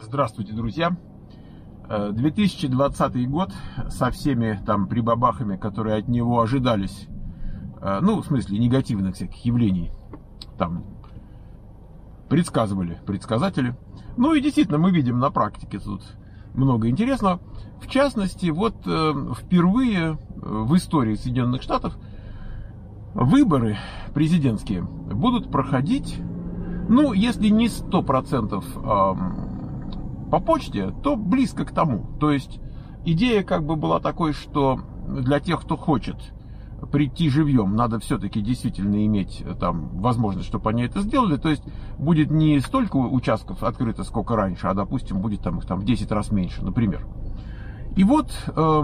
Здравствуйте, друзья! 2020 год со всеми там прибабахами, которые от него ожидались, ну, в смысле, негативных всяких явлений, там, предсказывали предсказатели. Ну и действительно, мы видим на практике тут много интересного. В частности, вот впервые в истории Соединенных Штатов выборы президентские будут проходить, ну, если не 100% по почте, то близко к тому. То есть идея как бы была такой, что для тех, кто хочет прийти живьем, надо все-таки действительно иметь там возможность, чтобы они это сделали. То есть будет не столько участков открыто, сколько раньше, а, допустим, будет там их в 10 раз меньше, например. И вот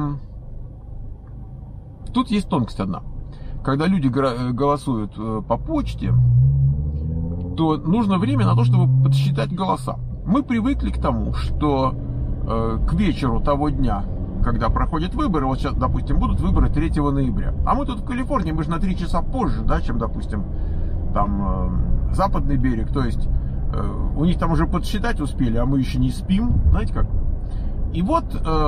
тут есть тонкость одна. Когда люди голосуют по почте, то нужно время на то, чтобы подсчитать голоса. Мы привыкли к тому, что к вечеру того дня, когда проходят выборы, вот сейчас, допустим, будут выборы 3 ноября, а мы тут в Калифорнии, мы же на 3 часа позже, да, чем, допустим, там западный берег, то есть у них там уже подсчитать успели, а мы еще не спим, знаете как? И вот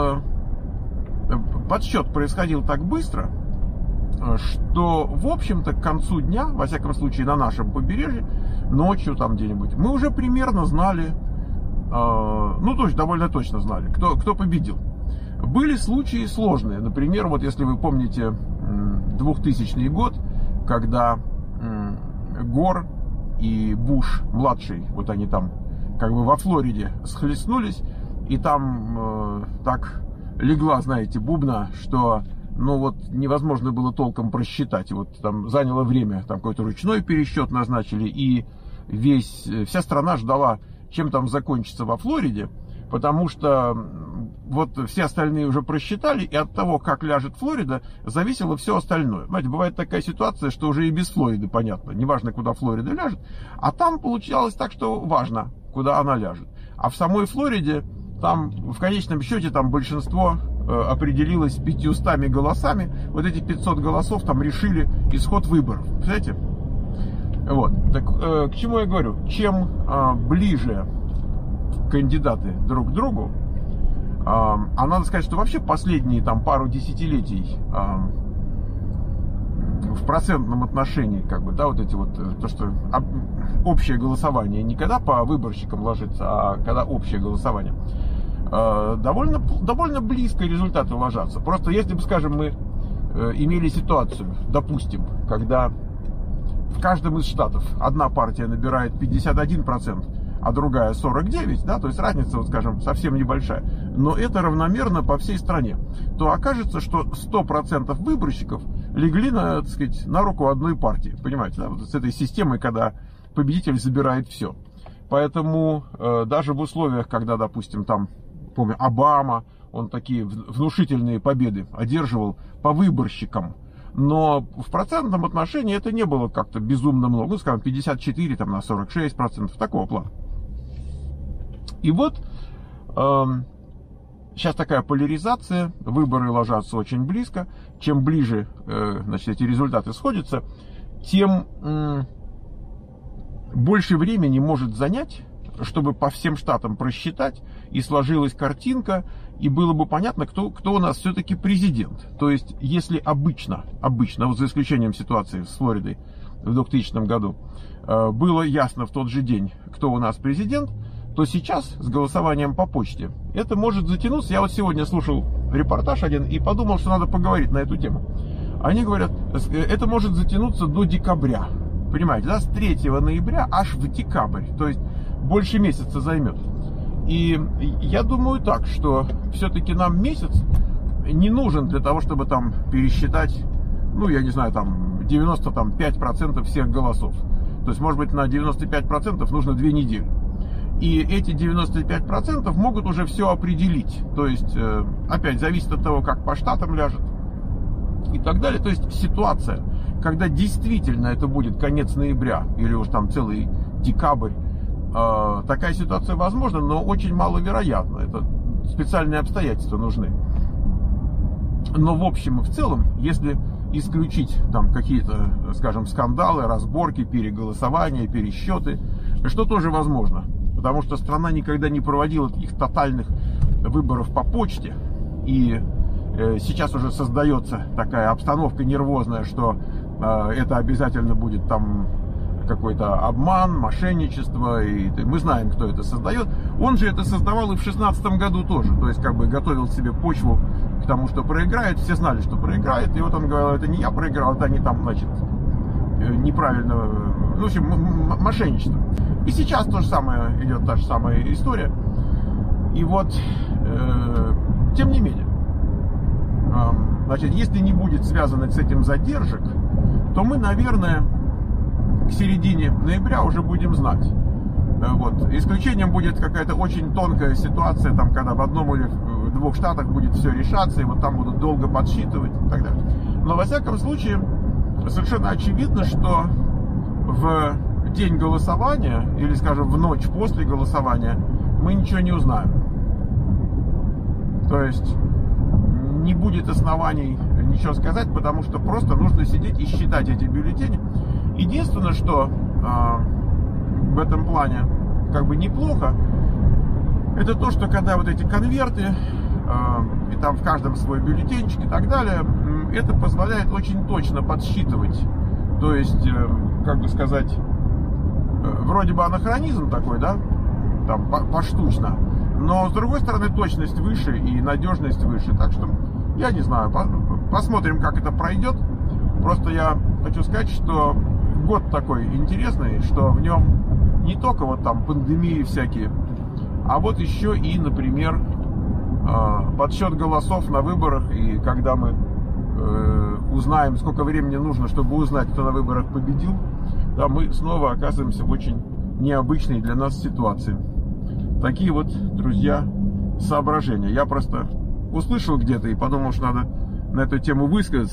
подсчет происходил так быстро, что, в общем-то, к концу дня, во всяком случае, на нашем побережье, ночью там где-нибудь, мы уже примерно знали, ну, то есть довольно точно знали, кто победил. Были случаи сложные. Например, вот если вы помните 2000 год, когда Гор и Буш-младший, вот они там как бы во Флориде схлестнулись, и там так легла, знаете, бубна, что, ну, вот невозможно было толком просчитать. И вот там заняло время, там какой-то ручной пересчет назначили, и вся страна ждала, чем там закончится во Флориде, потому что вот все остальные уже просчитали, и от того, как ляжет Флорида, зависело все остальное. Знаете, бывает такая ситуация, что уже и без Флориды понятно, неважно, куда Флорида ляжет, а там получалось так, что важно, куда она ляжет. А в самой Флориде, там в конечном счете, там большинство определилось 500 голосами, вот эти 500 голосов там решили исход выборов, представляете? Вот, так к чему я говорю? Чем ближе кандидаты друг к другу, а надо сказать, что вообще последние там пару десятилетий в процентном отношении, как бы, да, вот эти вот, то, что общее голосование не когда по выборщикам ложится, а когда общее голосование, довольно близко результаты ложатся. Просто если бы, скажем, мы имели ситуацию, допустим, когда в каждом из штатов одна партия набирает 51%, а другая 49%, да, то есть разница, вот, скажем, совсем небольшая, но это равномерно по всей стране, то окажется, что 100% выборщиков легли на, так сказать, на руку одной партии, понимаете, да, вот с этой системой, когда победитель забирает все. Поэтому даже в условиях, когда, допустим, там, помню, Обама, он такие внушительные победы одерживал по выборщикам, но в процентном отношении это не было как-то безумно много, ну, скажем, 54 там, на 46%, такого плана. И вот сейчас такая поляризация, выборы ложатся очень близко. Чем ближе, значит, эти результаты сходятся, тем больше времени может занять, чтобы по всем штатам просчитать, и сложилась картинка, и было бы понятно, кто у нас все-таки президент. То есть, если обычно, вот за исключением ситуации с Флоридой в 2000 году, было ясно в тот же день, кто у нас президент, то сейчас с голосованием по почте это может затянуться. Я вот сегодня слушал репортаж один и подумал, что надо поговорить на эту тему. Они говорят, это может затянуться до декабря. Понимаете, да, с 3 ноября аж в декабрь. То есть больше месяца займет. И я думаю так, что все-таки нам месяц не нужен для того, чтобы там пересчитать, ну, я не знаю, там 95% всех голосов. То есть, может быть, на 95% нужно 2 недели. И эти 95% могут уже все определить. То есть, опять, зависит от того, как по штатам ляжет и так далее. То есть, ситуация, когда действительно это будет конец ноября или уж там целый декабрь, такая ситуация возможна, но очень маловероятна. Это специальные обстоятельства нужны. Но в общем и в целом, если исключить там какие-то, скажем, скандалы, разборки, переголосования, пересчеты, что тоже возможно. потому что страна никогда не проводила таких тотальных выборов по почте. И сейчас уже создается такая обстановка нервозная, что это обязательно будет там какой-то обман, мошенничество, и мы знаем, кто это создает. Он же это создавал и в 2016 году тоже, то есть как бы готовил себе почву к тому, что проиграет. Все знали, что проиграет, и вот он говорил, это не я проиграл, это они там, значит, неправильно, в общем, мошенничество. И сейчас то же самое идет, та же самая история. И вот, тем не менее, значит, если не будет связано с этим задержек, то мы, наверное, к середине ноября уже будем знать. Вот. Исключением будет какая-то очень тонкая ситуация, там, когда в одном или в двух штатах будет все решаться, и вот там будут долго подсчитывать и так далее. Но, во всяком случае, совершенно очевидно, что в день голосования, или, скажем, в ночь после голосования, мы ничего не узнаем. То есть не будет оснований ничего сказать, потому что просто нужно сидеть и считать эти бюллетени. Единственное, что в этом плане как бы неплохо, это то, что когда вот эти конверты, и там в каждом свой бюллетенчик и так далее, это позволяет очень точно подсчитывать. То есть, как бы сказать, вроде бы анахронизм такой, да, там поштучно, но с другой стороны точность выше и надежность выше. Так что, я не знаю, посмотрим, как это пройдет. Просто я хочу сказать, что год такой интересный, что в нем не только вот там пандемии всякие, а вот еще и, например, подсчет голосов на выборах. И когда мы узнаем, сколько времени нужно, чтобы узнать, кто на выборах победил, да, мы снова оказываемся в очень необычной для нас ситуации. Такие вот, друзья, соображения. Я просто услышал где-то и подумал, что надо на эту тему высказаться.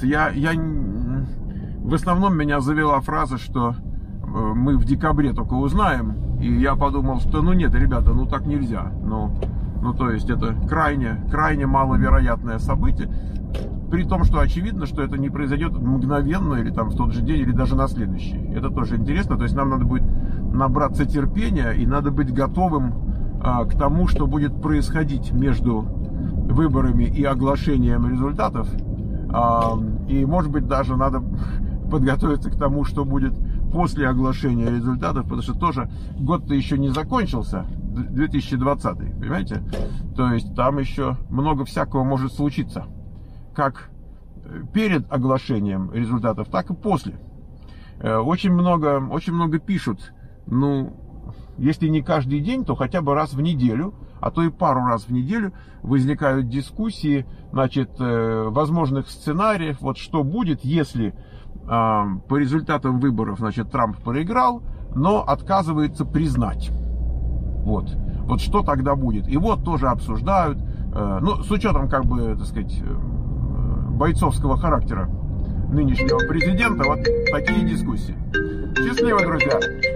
В основном меня завела фраза, что мы в декабре только узнаем. И я подумал, что ну нет, ребята, ну так нельзя. Ну то есть это крайне маловероятное событие. При том, что очевидно, что это не произойдет мгновенно, или там в тот же день, или даже на следующий. Это тоже интересно. То есть нам надо будет набраться терпения, и надо быть готовым к тому, что будет происходить между выборами и оглашением результатов. И, может быть, даже надо подготовиться к тому, что будет после оглашения результатов, потому что тоже год-то еще не закончился, 2020, понимаете? То есть там еще много всякого может случиться, как перед оглашением результатов, так и после. Очень много пишут, ну, если не каждый день, то хотя бы раз в неделю, а то и пару раз в неделю возникают дискуссии, значит, возможных сценариев, вот что будет, если по результатам выборов, значит, Трамп проиграл, но отказывается признать. Вот что тогда будет. И вот тоже обсуждают, ну, с учетом, как бы, так сказать, бойцовского характера нынешнего президента, вот такие дискуссии. Счастливо, друзья!